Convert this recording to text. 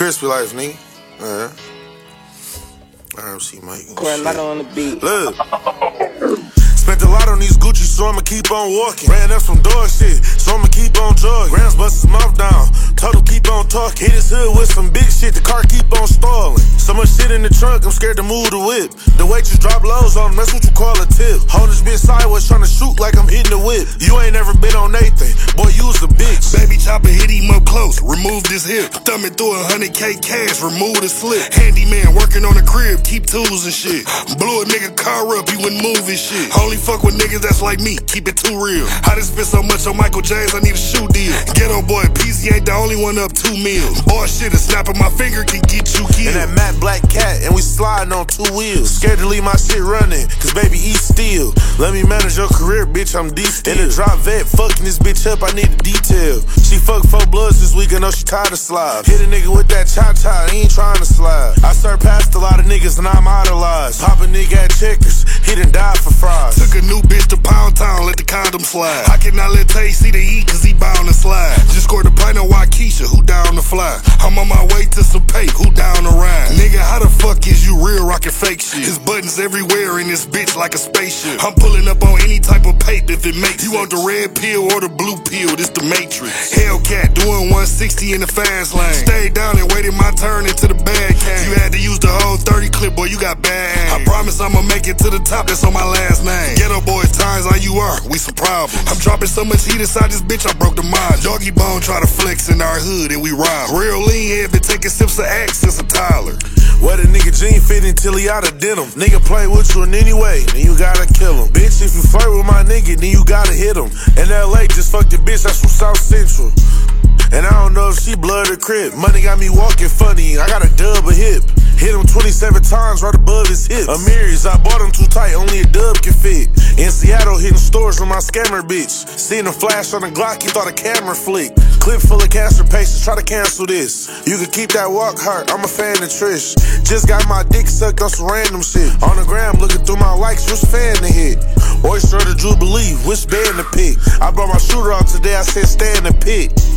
Crispy life, nigga. RMC Mike. Coronado on the beat. Look. Spent a lot on these Gucci, so I'ma keep on walking. Ran up some dog shit, so I'ma keep on jogging. Grams bust his mouth down, told him keep on talking. Hit his hood with some big shit, the car keep on stalling. So much shit in the trunk, I'm scared to move the whip. The waitress drop lows on him, that's what you call a tip. Hold this bitch sideways, tryna shoot like I'm hitting the whip. You ain't never been on Nathan, boy, you was a bitch. Baby chopper hit him up close, remove this hip. Thumbing through 100K cash, remove the slip. Handyman working on the crib, keep tools and shit. Blew a nigga car up, he wouldn't move his shit. Only fuck with niggas that's like me, keep it too real. I done spent so much on Michael James, I need a shoe deal. Ghetto boy, PC ain't the only one up 2 meals. Boy shit, a snap of my finger can get you killed. And that matte black cat, and we sliding on 2 wheels. Scared to leave my shit running, cause baby eat still. Let me manage your career, bitch, I'm deep still. In the drop vet, fucking this bitch up, I need a detail. She fucked 4 bloods this week, I know she tired of slide. Hit a nigga with that cha-cha, he ain't trying to slide. I surpassed a lot of niggas and I'm idolized. Pop a nigga at Checkers, he done died for fries. Took a new bitch to Pound Town, let the condom slide. I cannot let Tay see the heat, cause he bound to slide. Just scored a pint of Waukesha, who down to fly? I'm on my way to some pay, who down to ride? Nigga, how the fuck is you real rockin' fake shit? His buttons everywhere in this bitch like a spaceship. I'm pulling up on any type of paper if it makes you sense. Want the red pill or the blue pill, this the Matrix. Hellcat doing 160 in the fast lane. Stayed down and waited my turn until the bag came. You had to use the whole 30 clip, boy, you got bad aim. I promise I'ma make it to the top, that's on my last name. Ghetto boys, times how you are, we some problems. I'm dropping so much heat inside this bitch, I broke the mind. Doggy Bone try to flex in our hood and we rob. Real lean head been taking sips of Axe since a Tyler. Where the nigga jean fit until he out of denim. Nigga play with you in any way, then you gotta kill him. Bitch, if you flirt with my nigga, then you gotta hit him. In LA, just fuck the bitch, that's from South Central. And I don't know if she blood or crip. Money got me walking funny, I got a dub a hip. Hit him 27 times right above his hips. Amiris, I bought him too tight, only a dub can fit. In Seattle, hitting stores with my scammer bitch. Seen a flash on the Glock, he thought a camera flicked. Clip full of cancer patients, try to cancel this. You can keep that walk heart, I'm a fan of Trish. Just got my dick sucked on some random shit. On the gram, looking through my likes, which fan to hit? Oyster or the Jubilee, which band to pick? I brought my shooter out today, I said stay in the pit.